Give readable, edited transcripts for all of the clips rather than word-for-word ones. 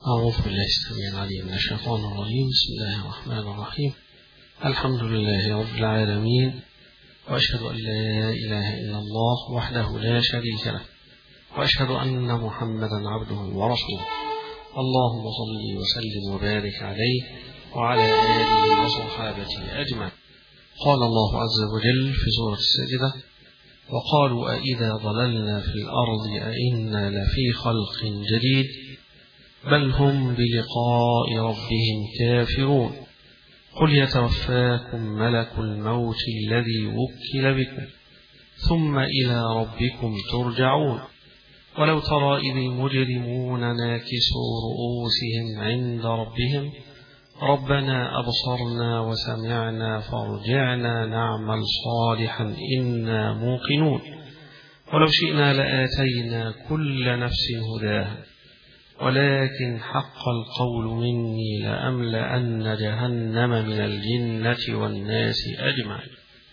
أعوذ بالله السميع العليم من الشيطان الرجيم. بسم الله الرحمن الرحيم. الحمد لله رب العالمين، وأشهد أن لا إله إلا الله وحده لا شريك له، وأشهد أن محمدا عبده ورسوله. اللهم صل وسلم وبارك عليه وعلى آله وصحابته أجمعين. قال الله عز وجل في سورة السجدة: وقالوا أإذا ضللنا في الأرض أإنا لفي خلق جديد بل هم بلقاء ربهم كافرون قل يتوفاكم ملك الموت الذي وكل بكم ثم إلى ربكم ترجعون ولو ترى إذ المجرمون ناكسوا رؤوسهم عند ربهم ربنا أبصرنا وسمعنا فارجعنا نعمل صالحا إنا موقنون ولو شئنا لآتينا كل نفس هداها ولكن حق القول مني لأملأن جهنم من الجنة والناس أجمعين.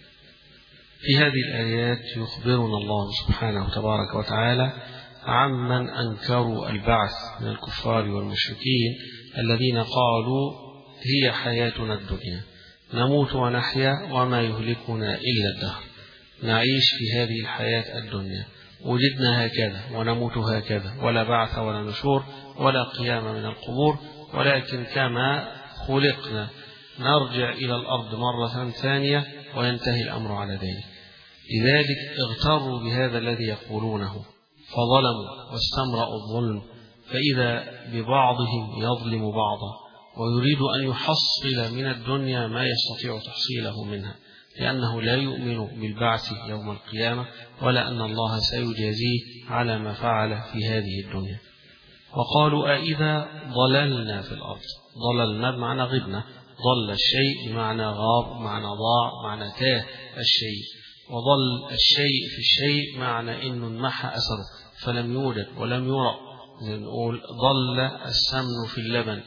في هذه الآيات يخبرنا الله سبحانه تبارك وتعالى عمن أنكروا البعث من الكفار والمشركين الذين قالوا هي حياتنا الدنيا نموت ونحيا وما يهلكنا إلا الدهر، نعيش في هذه الحياة الدنيا، وجدنا هكذا ونموت هكذا، ولا بعث ولا نشور ولا قيام من القبور، ولكن كما خلقنا نرجع إلى الأرض مرة ثانية وينتهي الأمر على ذلك. لذلك اغتروا بهذا الذي يقولونه فظلموا واستمرأوا الظلم، فإذا ببعضهم يظلم بعضا ويريد أن يحصل من الدنيا ما يستطيع تحصيله منها، لأنه لا يؤمن بالبعث يوم القيامة ولا أن الله سيجازيه على ما فعل في هذه الدنيا. وقالوا أإذا ضللنا في الأرض، ضللنا بمعنى غبنا، ضل الشيء بمعنى غاب، معنى ضاع، معنى تاه الشيء، وضل الشيء في الشيء معنى إنه انمحى أثره فلم يوجد ولم يرى. نقول ضل السمن في اللبن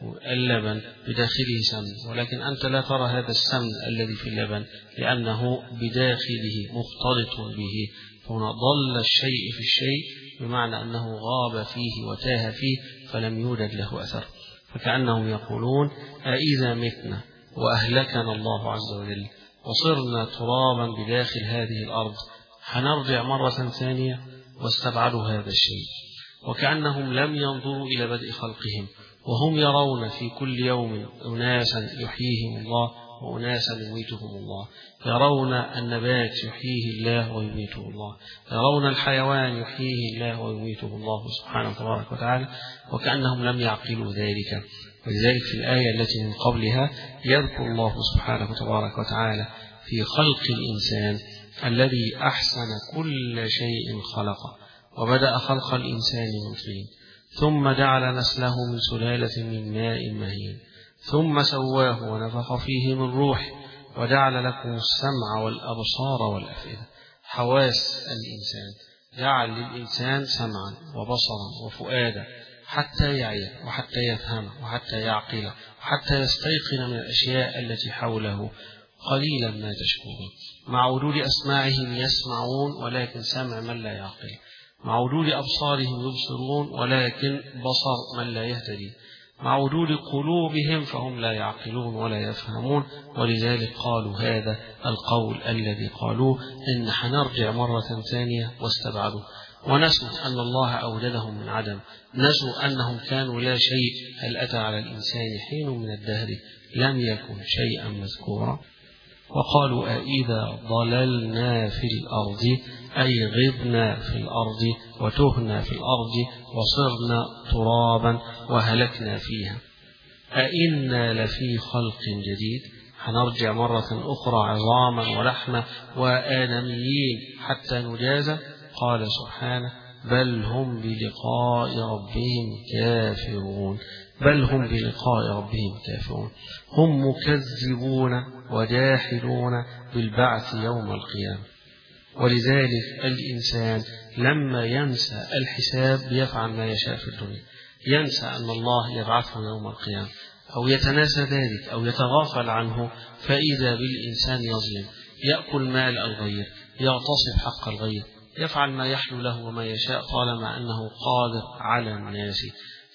بداخله سمن، ولكن أنت لا ترى هذا السمن الذي في اللبن لأنه بداخله مختلط به. فهنا ضل الشيء في الشيء بمعنى أنه غاب فيه وتاه فيه فلم يوجد له أثر. فكأنهم يقولون أإذا متنا وأهلكنا الله عز وجل وصرنا ترابا بداخل هذه الأرض هنرجع مرة ثانية، واستبعدوا هذا الشيء. وكأنهم لم ينظروا إلى بدء خلقهم وهم يرون في كل يوم أناسا يحييهم الله وأناسا يميتهم الله، يرون النبات يحييه الله ويميته الله، يرون الحيوان يحييه الله ويميته الله سبحانه تبارك وتعالى، وكأنهم لم يعقلوا ذلك. ولذلك في الآية التي من قبلها يذكر الله سبحانه تبارك وتعالى في خلق الإنسان الذي أحسن كل شيء خلقه، وبدأ خلق الإنسان من طين ثم جعل نسله من سلالة من ماء مهين ثم سواه ونفخ فيه من روح وجعل لكم السمع والأبصار والأفئدة. حواس الإنسان، جعل للإنسان سمعا وبصرا وفؤادا حتى يعي وحتى يفهم وحتى يعقل وحتى يستيقن من الأشياء التي حوله. قليلا ما تشكرون. مع وجود أسماعهم يسمعون ولكن سمع من لا يعقل، مع وجود أبصارهم يبصرون ولكن بصر من لا يهتدي، مع وجود قلوبهم فهم لا يعقلون ولا يفهمون. ولذلك قالوا هذا القول الذي قالوه إن حنرجع مرة ثانية، واستبعدوا ونسوا أن الله أوجدهم من عدم، نسوا أنهم كانوا لا شيء. هل أتى على الإنسان حين من الدهر لم يكن شيئا مذكورا. وقالوا أإذا ضللنا في الأرض أي غبنا في الأرض وتهنا في الأرض وصرنا ترابا وهلكنا فيها أإنا لفي خلق جديد، هنرجع مرة أخرى عظاما ولحما وآدميين حتى نجازى. قال سبحانه بل هم بلقاء ربهم كافرون، بل هم بلقاء ربهم كافرون، هم مكذبون وجاحدون بالبعث يوم القيامة. ولذلك الإنسان لما ينسى الحساب يفعل ما يشاء في الدنيا، ينسى أن الله يبعثه يوم القيامة أو يتناسى ذلك أو يتغافل عنه، فإذا بالإنسان يظلم، يأكل مال الغير، يغتصب حق الغير، يفعل ما يحلو له وما يشاء طالما أنه قادر على الناس.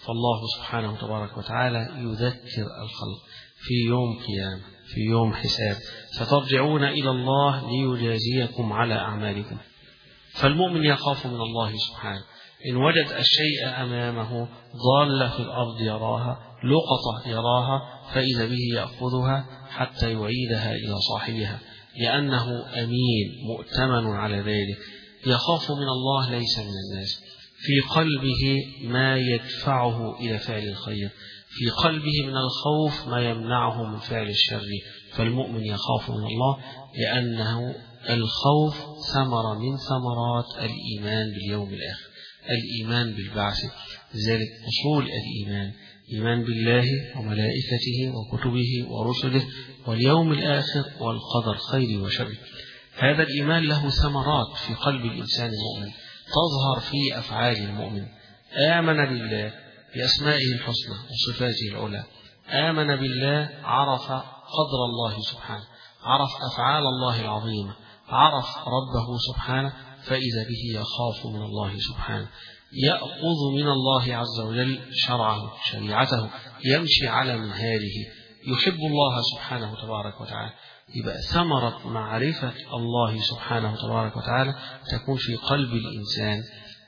فالله سبحانه تبارك وتعالى يذكر الخلق في يوم قيامة، في يوم حساب، سترجعون إلى الله ليجازيكم على أعمالكم. فالمؤمن يخاف من الله سبحانه. إن وجد الشيء أمامه ضالة في الأرض يراها، لقطة يراها، فإذا به يأخذها حتى يعيدها إلى صاحبها، لأنه أمين مؤتمن على ذلك. يخاف من الله ليس من الناس. في قلبه ما يدفعه إلى فعل الخير، في قلبه من الخوف ما يمنعه من فعل الشر. فالمؤمن يخاف من الله لأنه الخوف ثمرة من ثمرات الإيمان باليوم الآخر، الإيمان بالبعث. لذلك أصول الإيمان: إيمان بالله وملائكته وكتبه ورسله واليوم الآخر والقدر خير وشر. هذا الإيمان له ثمرات في قلب الإنسان المؤمن تظهر في أفعال المؤمن. آمن بالله بأسمائه الحسنى وصفاته العلى، آمن بالله، عرف قدر الله سبحانه، عرف أفعال الله العظيمة، عرف ربه سبحانه، فإذا به يخاف من الله سبحانه، يأخذ من الله عز وجل شرعه شريعته، يمشي على منهاله، يحب الله سبحانه تبارك وتعالى. يبقى ثمرة معرفة الله سبحانه تبارك وتعالى تكون في قلب الإنسان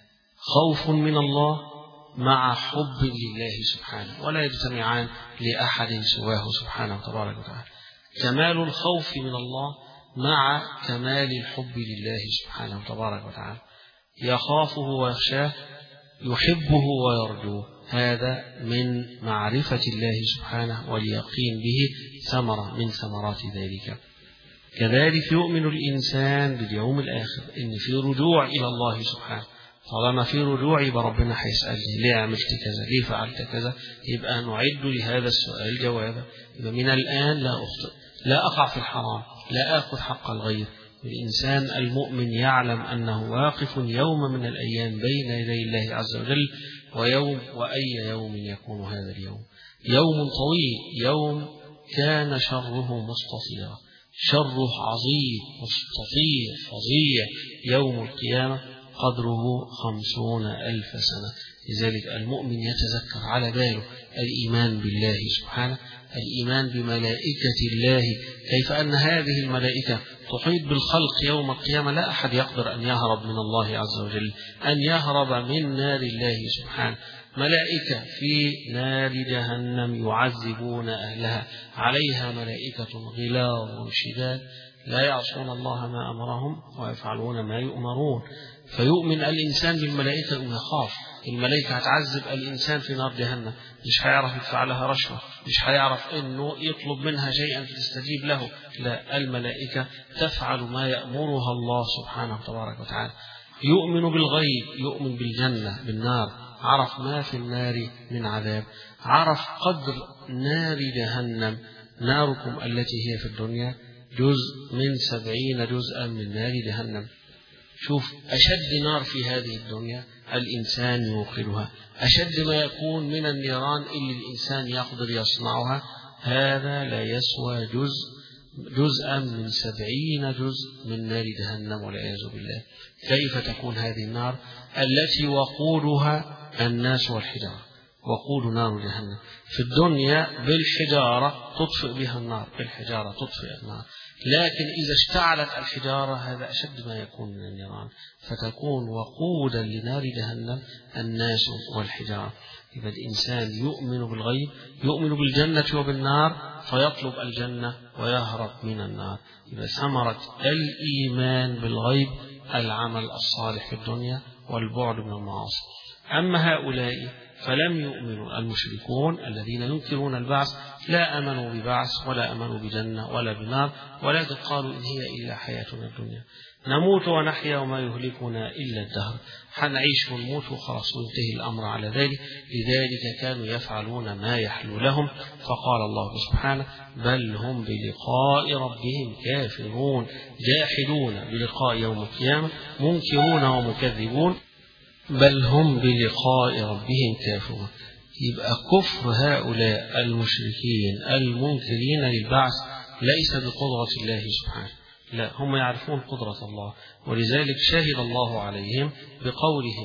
خوف من الله مع حب لله سبحانه، ولا يجتمعان لأحد سواه سبحانه تبارك وتعالى. كمال الخوف من الله مع كمال الحب لله سبحانه تبارك وتعالى. يخافه ويخشاه، يحبه ويرجوه، هذا من معرفة الله سبحانه واليقين به، ثمرة من ثمرات ذلك. كذلك يؤمن الإنسان باليوم الآخر، إن في رجوع إلى الله سبحانه. طالما في رجوع يبقى ربنا هيسألني ليه عملت كذا، ليه فعلت كذا، يبقى نعد لهذا السؤال جوابا. يبقى من الآن لا أخطئ، لا أقع في الحرام، لا أخذ حق الغير. الإنسان المؤمن يعلم أنه واقف يوم من الأيام بين يدي الله عز وجل، وأي يوم يكون هذا اليوم؟ يوم طويل، يوم كان شره مستطيرا، شره عظيم مستطير فظيع. يوم القيامة قدره 50,000 سنة. لذلك المؤمن يتذكر على باله الإيمان بالله سبحانه، الإيمان بملائكة الله، كيف أن هذه الملائكة تحيط بالخلق يوم القيامة. لا أحد يقدر أن يهرب من الله عز وجل، أن يهرب من نار الله سبحانه. ملائكة في نار جهنم يعذبون أهلها، عليها ملائكة غلاظ شداد لا يعصون الله ما أمرهم ويفعلون ما يؤمرون. فيؤمن الإنسان بالملائكة أنه يخاف. الملائكة هتعذب الإنسان في نار جهنم، مش هيعرف يدفع لها رشوة، مش هيعرف أنه يطلب منها شيئا تستجيب له. لا، الملائكة تفعل ما يأمرها الله سبحانه تبارك وتعالى. يؤمن بالغيب، يؤمن بالجنة بالنار، عرف ما في النار من عذاب، عرف قدر نار جهنم. ناركم التي هي في الدنيا جزء من 70 جزءا من نار جهنم. شوف أشد نار في هذه الدنيا الإنسان يوقدها، أشد ما يكون من النيران اللي الإنسان يقدر يصنعها، هذا لا يسوى جزءا من 70 جزء من نار جهنم والعياذ بالله. كيف تكون هذه النار التي وقودها الناس والحجارة؟ وقود نار جهنم في الدنيا بالحجارة تطفئ بها النار، بالحجارة تطفئ النار، لكن إذا اشتعلت الحجارة هذا أشد ما يكون من النيران، فتكون وقودا لنار جهنم الناس والحجارة. إذا الإنسان يؤمن بالغيب، يؤمن بالجنة وبالنار، فيطلب الجنة ويهرب من النار. إذا ثمرة الإيمان بالغيب العمل الصالح في الدنيا والبعد من المعاصي. أما هؤلاء فلم يؤمنوا، المشركون الذين ينكرون البعث لا أمنوا ببعث ولا أمنوا بجنة ولا بنار، ولكن قالوا إن هي إلا حياتنا الدنيا، نموت ونحيا وما يهلكنا إلا الدهر، حنعيش ونموت وخلاص وانتهي الأمر على ذلك. لذلك كانوا يفعلون ما يحلو لهم. فقال الله سبحانه: بل هم بلقاء ربهم كافرون، جاحدون بلقاء يوم القيامة، منكرون ومكذبون، بل هم بلقاء ربهم كافرون. يبقى كفر هؤلاء المشركين المنكرين للبعث ليس بقدرة الله سبحانه، لا، هم يعرفون قدرة الله، ولذلك شهد الله عليهم بقولهم: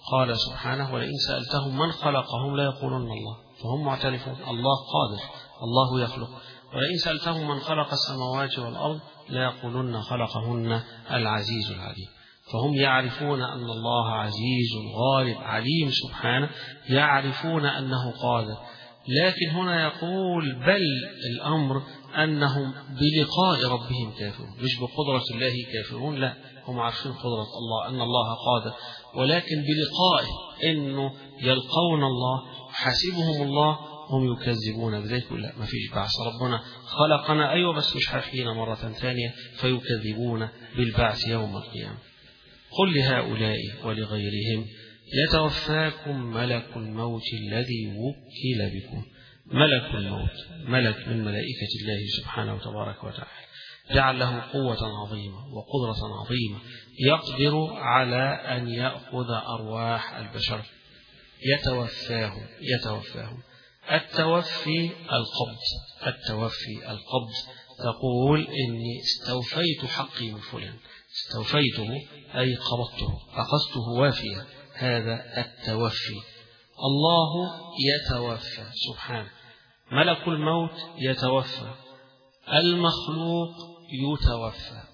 قال سبحانه ولئن سألتهم من خلقهم لا يقولون الله، فهم معترفون الله قادر، الله يخلق. ولئن سألتهم من خلق السماوات والأرض لا يقولون خلقهن العزيز العليم، فهم يعرفون أن الله عزيز غالب عليم سبحانه، يعرفون أنه قادر. لكن هنا يقول بل الأمر أنهم بلقاء ربهم كافرون، مش بقدرة الله كافرون، لا، هم عارفين قدرة الله أن الله قادر، ولكن بلقائه إنه يلقون الله حسبهم الله هم يكذبون بذلك. لا، ما فيش بعث، ربنا خلقنا أيوة بس مش هيحيينا مرة ثانية، فيكذبون بالبعث يوم القيامة. قل لهؤلاء ولغيرهم يتوفاكم ملك الموت الذي وكل بكم. ملك الموت ملك من ملائكة الله سبحانه وتبارك وتعالى، جعل له قوة عظيمة وقدرة عظيمة، يقدر على أن يأخذ أرواح البشر. يتوفاهم. التوفي القبض. تقول إني استوفيت حقي من فلان، استوفيته أي قبضته، أخذته وافيا، هذا التوفي. الله يتوفى سبحانه، ملك الموت يتوفى، المخلوق يتوفى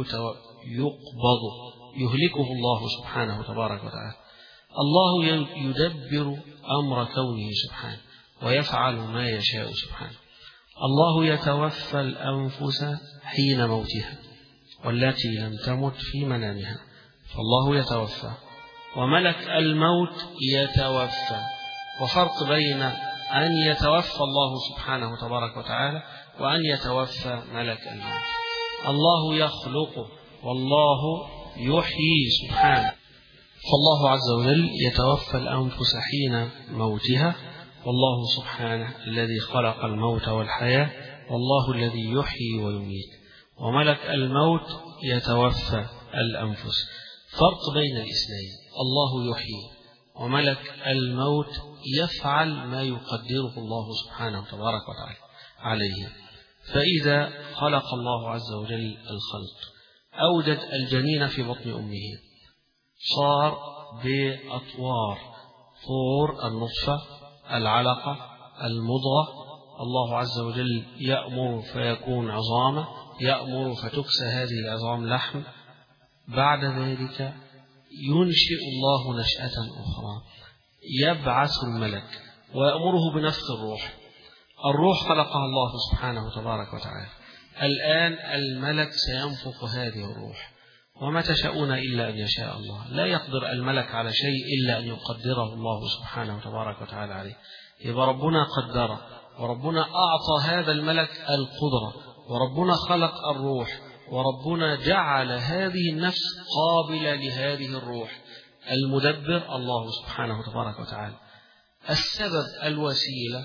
يقبض، يهلكه الله سبحانه تبارك وتعالى. الله يدبر أمر كونه سبحانه ويفعل ما يشاء سبحانه. الله يتوفى الأنفس حين موتها والتي لم تمت في منامها، فالله يتوفى. وملك الموت يتوفى، وفرق بين أن يتوفى الله سبحانه تبارك وتعالى وأن يتوفى ملك الموت. الله يخلق والله يحيي سبحانه، فالله عز وجل يتوفى الأنفس حين موتها، والله سبحانه الذي خلق الموت والحياة، والله الذي يحيي ويميت. وملك الموت يتوفى الأنفس. فرق بين الاثنين، الله يحيي وملك الموت يفعل ما يقدره الله سبحانه تبارك وتعالى عليه. فإذا خلق الله عز وجل الخلق، أوجد الجنين في بطن أمه، صار بأطوار، طور النطفة، العلقة، المضغة. الله عز وجل يأمر فيكون عظاما، يأمر فتكسى هذه العظام لحم. بعد ذلك ينشئ الله نشأة أخرى، يبعث الملك ويأمره بنفخ الروح. الروح خلقها الله سبحانه تبارك وتعالى، الآن الملك سينفخ هذه الروح، وما تشاءون إلا أن يشاء الله. لا يقدر الملك على شيء إلا أن يقدره الله سبحانه تبارك وتعالى عليه. يبقى ربنا قدره، وربنا أعطى هذا الملك القدرة، وربنا خلق الروح، وربنا جعل هذه النفس قابلة لهذه الروح. المدبر الله سبحانه تبارك وتعالى، السبب الوسيلة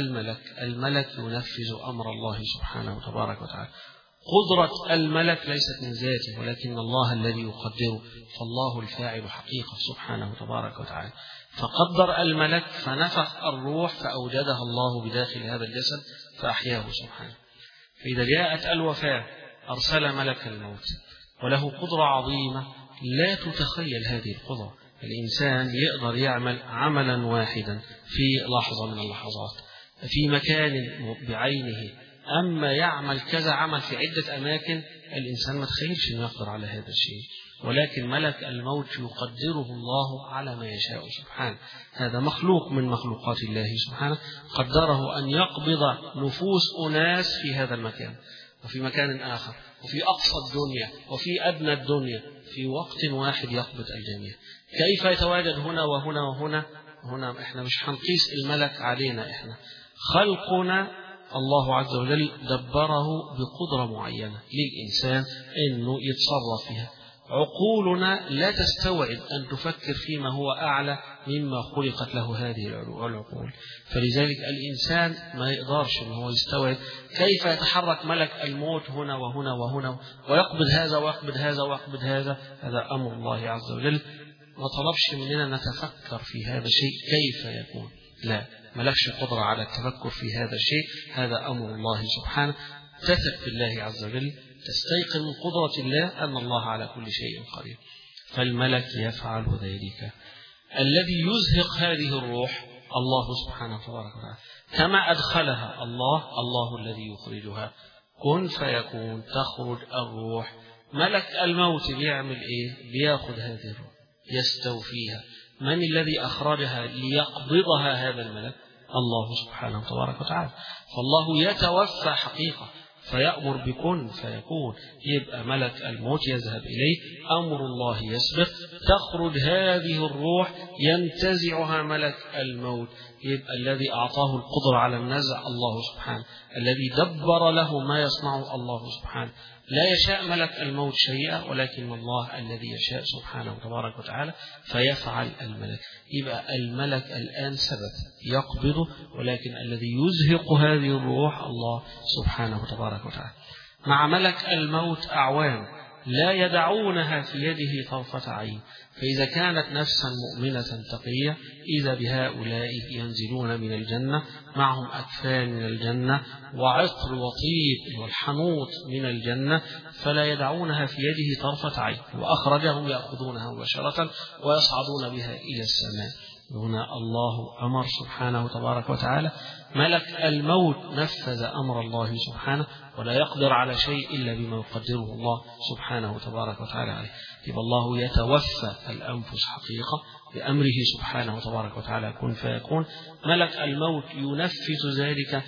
الملك ينفذ أمر الله سبحانه تبارك وتعالى. قدرة الملك ليست من ذاته، ولكن الله الذي يقدره، فالله الفاعل حقيقة سبحانه تبارك وتعالى. فقدر الملك فنفخ الروح فأوجدها الله بداخل هذا الجسد فأحياه سبحانه. فإذا جاءت الوفاة أرسل ملك الموت، وله قدرة عظيمة لا تتخيل هذه القدرة. الإنسان يقدر يعمل عملا واحدا في لحظة من اللحظات في مكان بعينه، أما يعمل كذا عمل في عدة أماكن الإنسان ما تخيلش أنه يقدر على هذا الشيء. ولكن ملك الموت يقدره الله على ما يشاء سبحانه. هذا مخلوق من مخلوقات الله سبحانه، قدره أن يقبض نفوس أناس في هذا المكان وفي مكان آخر وفي أقصى الدنيا وفي أدنى الدنيا في وقت واحد يقبض الجميع. كيف يتواجد هنا وهنا وهنا؟ هنا إحنا مش هنقيس الملك علينا، إحنا خلقنا الله عز وجل دبره بقدرة معينة للإنسان أنه يتصرف فيها. عقولنا لا تستوعب أن تفكر فيما هو أعلى مما خلقت له هذه العقول. فلذلك الإنسان ما يقدرش أنه يستوعب كيف يتحرك ملك الموت هنا وهنا وهنا ويقبض هذا ويقبض هذا ويقبض هذا. هذا أمر الله عز وجل، ما طلبش مننا نتفكر في هذا الشيء كيف يكون، لا، ملكش قدرة على التفكر في هذا الشيء. هذا أمر الله سبحانه. تثق بالله عز وجل، تستيقن من قدرة الله أن الله على كل شيء قدير، فالملك يفعل ذلك. الذي يزهق هذه الروح الله سبحانه تبارك وتعالى، كما أدخلها الله الذي يخرجها. كن فيكون، تخرج الروح. ملك الموت بيعمل إيه؟ بياخذ هذه الروح يستوفيها. من الذي أخرجها ليقبضها هذا الملك؟ الله سبحانه تبارك وتعالى. فالله يتوفى حقيقة فيأمر بكن فيكون. يبقى ملك الموت يذهب إليه، أمر الله يسبق، تخرج هذه الروح ينتزعها ملك الموت. يبقى الذي أعطاه القدرة على النزع الله سبحانه، الذي دبر له ما يصنعه الله سبحانه. لا يشاء ملك الموت شيئا، ولكن الله الذي يشاء سبحانه تبارك وتعالى فيفعل الملك. يبقى الملك الآن ثبت يقبضه، ولكن الذي يزهق هذه الروح الله سبحانه تبارك وتعالى. مع ملك الموت أعوان لا يدعونها في يده طرفة عين. فإذا كانت نفسا مؤمنة تقية، إذا بهؤلاء ينزلون من الجنة معهم أكفان من الجنة وعطر وطيب والحنوط من الجنة، فلا يدعونها في يده طرفة عين، وأخرجهم يأخذونها مباشرة ويصعدون بها إلى السماء. هنا الله أمر سبحانه تبارك وتعالى، ملك الموت نفذ أمر الله سبحانه، ولا يقدر على شيء إلا بما يقدره الله سبحانه تبارك وتعالى عليه. يبقى الله يتوفى الأنفس حقيقة بأمره سبحانه تبارك وتعالى كن فيكون. ملك الموت ينفذ ذلك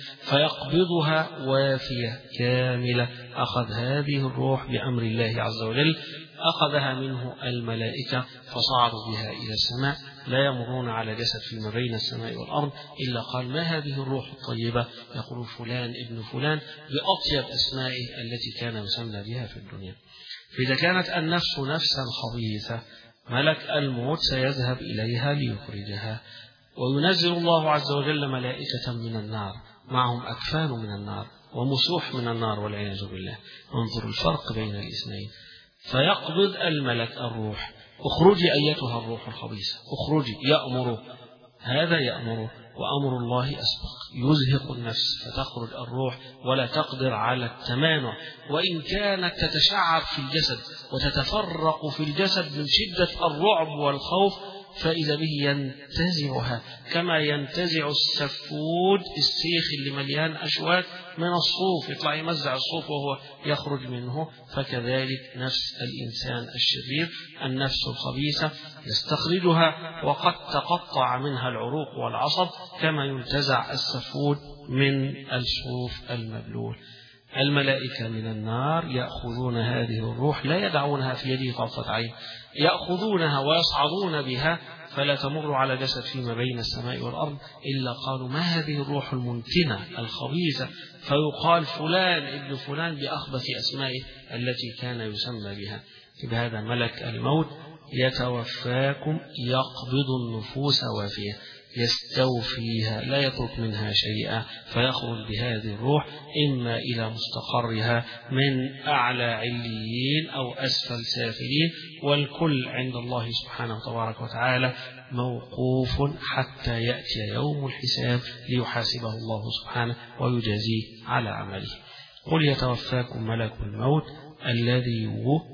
فيقبضها وافية كاملة. أخذ هذه الروح بأمر الله عز وجل، أخذها منه الملائكة فصعدوا بها إلى السماء. لا يمرون على جسد فيما بين السماء والأرض إلا قال ما هذه الروح الطيبة؟ يقول فلان ابن فلان بأطيب أسمائه التي كان يسمى بها في الدنيا. فإذا كانت النفس نفسا خبيثة، ملك الموت سيذهب إليها ليخرجها، وينزل الله عز وجل ملائكة من النار معهم أكفان من النار ومسوح من النار والعياذ بالله. انظروا الفرق بين الاثنين. فيقبض الملك الروح، اخرجي أيتها الروح الخبيثة، اخرجي، يأمره، هذا يأمره، وأمر الله أسبق يزهق النفس فتخرج الروح ولا تقدر على التمانع، وإن كانت تتشعب في الجسد وتتفرق في الجسد من شدة الرعب والخوف، فإذا به ينتزعها كما ينتزع السفود السيخ اللي مليان أشواك من الصوف، يطلع يمزع الصوف وهو يخرج منه. فكذلك نفس الإنسان الشرير، النفس الخبيثة، يستخرجها وقد تقطع منها العروق والعصب كما ينتزع السفود من الصوف المبلول. الملائكة من النار يأخذون هذه الروح، لا يدعونها في يده طرفة عين، يأخذونها ويصعدون بها، فلا تمر على جسد فيما بين السماء والأرض إلا قالوا ما هذه الروح المنتنة الخبيثة، فيقال فلان ابن فلان بأخبث أسمائه التي كان يسمى بها. بهذا ملك الموت يتوفاكم، يقبض النفوس وافية، يستوفيها، لا يترك منها شيئا، فيخرج بهذه الروح إما إلى مستقرها من أعلى عليين أو أسفل سافلين، والكل عند الله سبحانه تبارك وتعالى موقوف حتى يأتي يوم الحساب ليحاسبه الله سبحانه ويجازيه على عمله. قل يتوفاكم ملك الموت الذي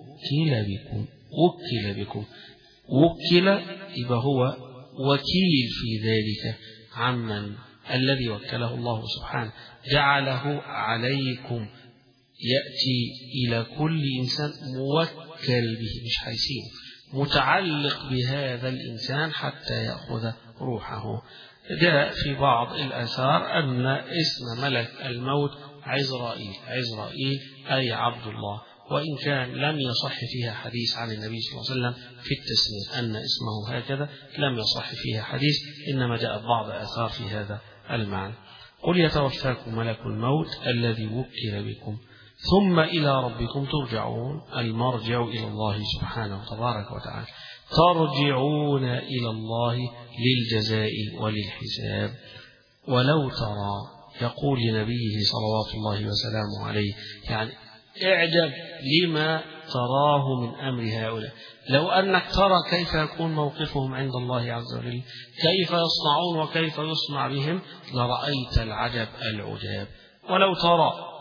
وكل بكم. وكل يبقى هو وكيل في ذلك عمن الذي وكله الله سبحانه، جعله عليكم، يأتي إلى كل إنسان موكل به، مش حيسين، متعلق بهذا الإنسان حتى يأخذ روحه. جاء في بعض الآثار أن اسم ملك الموت عزرائيل أي عبد الله، وإن كان لم يصح فيها حديث عن النبي صلى الله عليه وسلم في التسمية أن اسمه هكذا، لم يصح فيها حديث، إنما جاء بعض آثار في هذا المعنى. قل يتوفاكم ملك الموت الذي وكل بكم ثم إلى ربكم ترجعون. المرجع إلى الله سبحانه تبارك وتعالى، ترجعون إلى الله للجزاء وللحساب. ولو ترى، يقول لنبيه صلوات الله وسلامه عليه، يعني اعجب لما تراه من أمر هؤلاء، لو أنك ترى كيف يكون موقفهم عند الله عز وجل، كيف يصنعون وكيف يصنع بهم، لرأيت العجب العجاب. ولو ترى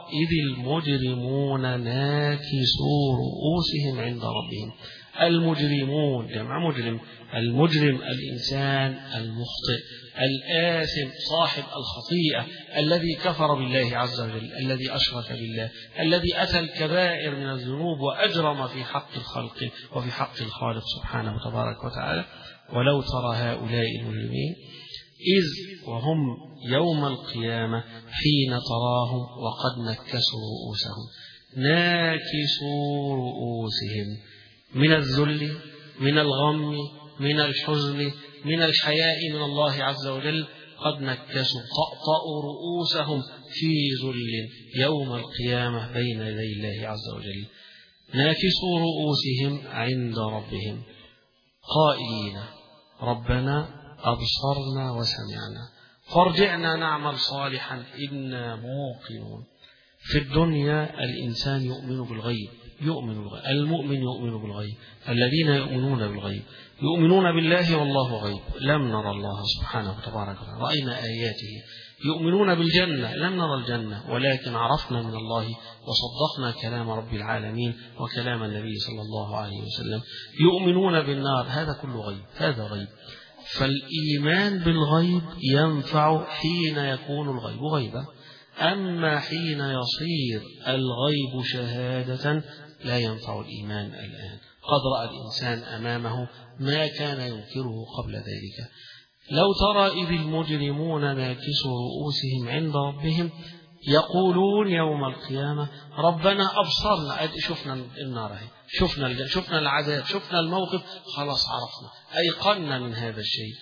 إذ المجرمون ناكسوا رؤوسهم عند ربهم. المجرمون جمع مجرم، المجرم الإنسان المخطئ الآثم صاحب الخطيئة الذي كفر بالله عز وجل، الذي أشرك بالله، الذي أتى الكبائر من الذنوب وأجرم في حق الخلق وفي حق الخالق سبحانه وتبارك وتعالى. ولو ترى هؤلاء المجرمين إذ وهم يوم القيامة حين تراهم وقد نكسوا رؤوسهم، ناكسوا رؤوسهم من الذل، من الغم، من الحزن، من الحياء من الله عز وجل، قد نكسوا طأطأوا رؤوسهم في ذل يوم القيامة بين يدي الله عز وجل، ناكسوا رؤوسهم عند ربهم قائلين ربنا أبصرنا وسمعنا فارجعنا نعمل صالحا إنا موقنون. في الدنيا الإنسان يؤمن بالغيب، المؤمن يؤمن بالغيب، الذين يؤمنون بالغيب يؤمنون بالله والله غيب، لم نرى الله سبحانه وتبارك وتعالى، رأينا آياته. يؤمنون بالجنة، لم نرى الجنة ولكن عرفنا من الله وصدقنا كلام رب العالمين وكلام النبي صلى الله عليه وسلم. يؤمنون بالنار، هذا كله غيب، هذا غيب. فالإيمان بالغيب ينفع حين يكون الغيب غيبا، أما حين يصير الغيب شهادة لا ينفع الإيمان الآن. قد رأى الإنسان أمامه ما كان ينكره قبل ذلك. لو ترى إذ المجرمون ناكسوا رؤوسهم عند ربهم يقولون يوم القيامة ربنا أبصرنا، شفنا النار، شفنا العذاب، شفنا الموقف، خلاص عرفنا، أيقنا من هذا الشيء،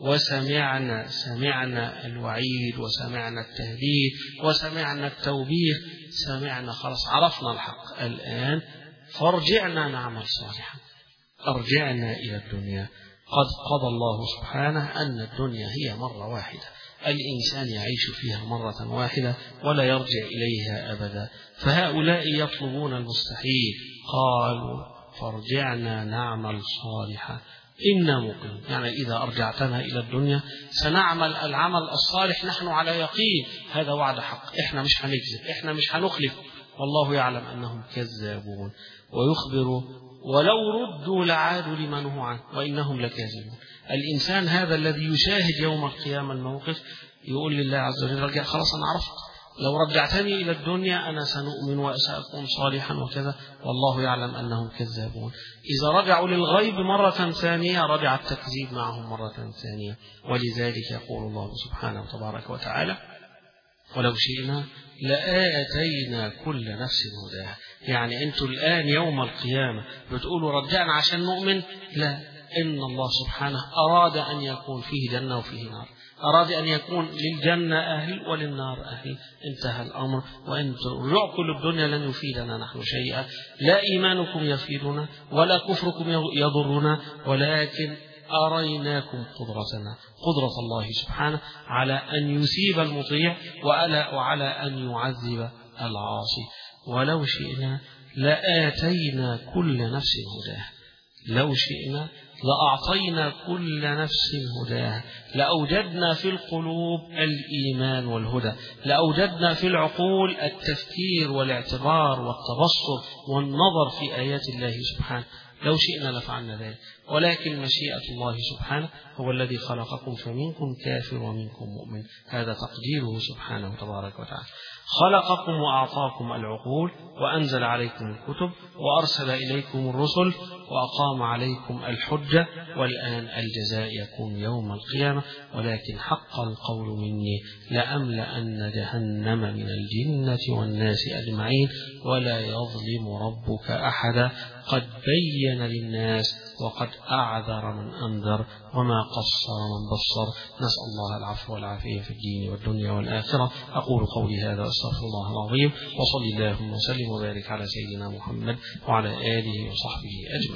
سمعنا الوعيد، وسمعنا التهديد، وسمعنا التوبيخ، سمعنا، خلاص عرفنا الحق. الآن فارجعنا نعمل صالحا، أرجعنا إلى الدنيا. قد قضى الله سبحانه أن الدنيا هي مرة واحدة، الإنسان يعيش فيها مرة واحدة ولا يرجع إليها أبدا. فهؤلاء يطلبون المستحيل، قالوا فارجعنا نعمل صالحا إنا موقنون، يعني إذا أرجعتنا إلى الدنيا سنعمل العمل الصالح، نحن على يقين هذا وعد حق، إحنا مش هنكذب، إحنا مش هنخلف، والله يعلم أنهم كذابون. ويخبر ولو ردوا لعادوا لما نهوا عنه وإنهم لكاذبون. الإنسان هذا الذي يشاهد يوم القيامة الموقف يقول لله عز وجل رجع، خلاص أنا عرفت، لو رجعتني إلى الدنيا أنا سنؤمن وسأكون صالحا وكذا، والله يعلم أنهم كذابون. إذا رجعوا للغيب مرة ثانية رجع التكذيب معهم مرة ثانية. ولذلك يقول الله سبحانه وتبارك وتعالى ولو شئنا لآتينا كل نفس هداها. يعني أنتوا الآن يوم القيامة بتقولوا رجعنا عشان نؤمن، لا، إن الله سبحانه أراد أن يكون فيه جنة وفيه نار، أراد أن يكون للجنة أهل وللنار أهل، انتهى الأمر. وإن رجوعكم للدنيا لن يفيدنا نحن شيئا، لا إيمانكم يفيدنا ولا كفركم يضرنا، ولكن أريناكم قدرة الله سبحانه على أن يثيب المطيع وعلى أن يعذب العاصي. ولو شئنا لآتينا كل نفس هداها، لو شئنا لأعطينا كل نفس هداها، لأوجدنا في القلوب الإيمان والهدى، لأوجدنا في العقول التفكير والاعتبار والتبصر والنظر في آيات الله سبحانه، لو شئنا لفعلنا ذلك. ولكن مشيئة الله سبحانه هو الذي خلقكم فمنكم كافر ومنكم مؤمن، هذا تقديره سبحانه تبارك وتعالى. خلقكم وأعطاكم العقول وأنزل عليكم الكتب وأرسل إليكم الرسل وأقام عليكم الحجة، والآن الجزاء يكون يوم القيامة. ولكن حق القول مني لأملأن جهنم من الجنة والناس أجمعين ولا يظلم ربك أحدا قد بين للناس وقد أعذر من أنذر وما قصر من بصر. نسأل الله العفو والعافية في الدين والدنيا والآخرة. أقول قولي هذا أستغفر الله العظيم، وصلي اللهم وسلم وبارك على سيدنا محمد وعلى آله وصحبه أجمعين.